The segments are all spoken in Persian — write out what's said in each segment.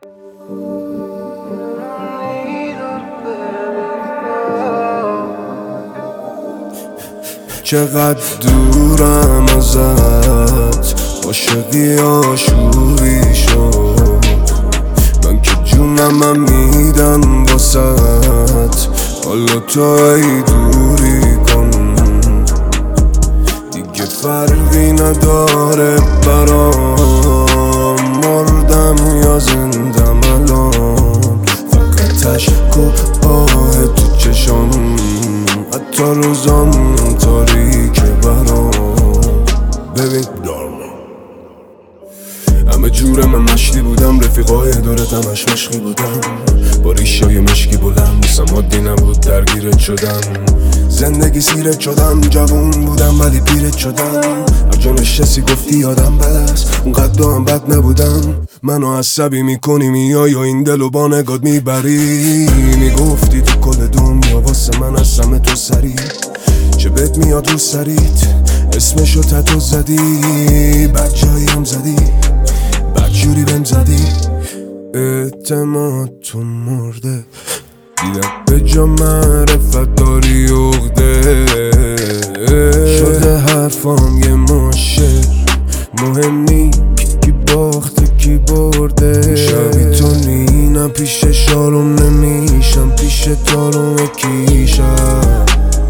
چقدر دورم ازت، عاشقی آشوبی شد. من که جونم میدم واسط، حالا تو ای دوری کن. دیگه فرقی نداره برام، مردم یا زندم الان. فقط اشک و آه تو چشام، حتی روزام تاریکه برام. ببین همه جورم من مشتی بودم، رفیقای دورتم همش مشقی بودم، با ریشای مشکی بلند بوسم عادی نبود درگیرت شدم. زندگی سیرت شدم، جوون بودم ولی پیرت شدم. هر جا نشستی گفتی یادم بد است، اونقدر هم بد نبودم. منو عصبی میکنی میای و این دلو با نگات میبری. میگفتی تو کل دنیا واسه من هستم تو سری، چه بهت میاد رو سریت اسمشو تتو زدی. بد جاییم زدی، بد جوری بهم زدی. اعتماد تو مرده، دیدم به جا معرفت داری عقده. شده حرفام یه ماشه، مهم نی کی باخته کی برده. شبی تو نینم پیش شالوم نمیشم، پیش تالوم کیشم.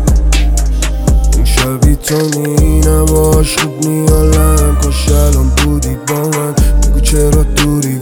شبی تو نینم باش خوب میالم، کاش الان بودی با من. بگو چرا دوری